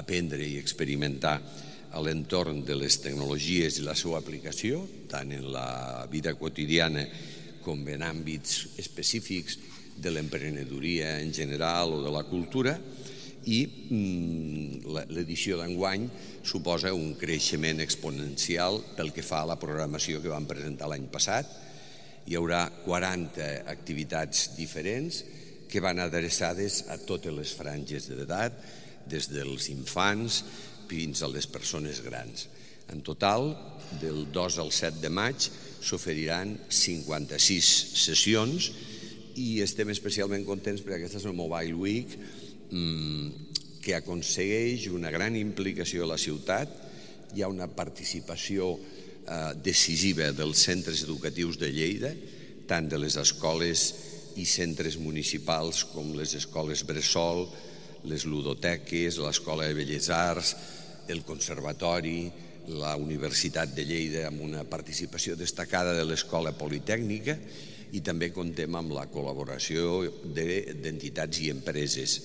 aprendre i experimentar a l'entorn de les tecnologies i la seva aplicació, tant en la vida quotidiana com en àmbits específics de l'emprenedoria en general o de la cultura, i l'edició d'enguany suposa un creixement exponencial pel que fa a la programació que vam presentar l'any passat. Hi haurà 40 activitats diferents que van adreçades a totes les franges d'edat, des dels infants fins a les persones grans. En total, del 2 al 7 de maig s'oferiran 56 sessions i estem especialment contents perquè aquesta és una Mobile Week que aconsegueix una gran implicació a la ciutat. Hi ha una participació decisiva dels centres educatius de Lleida, tant de les escoles i centres municipals com les escoles bressol, les ludoteques, l'Escola de Belles Arts, el Conservatori, la Universitat de Lleida, amb una participació destacada de l'Escola Politècnica, i també comptem amb la col·laboració d'entitats i empreses.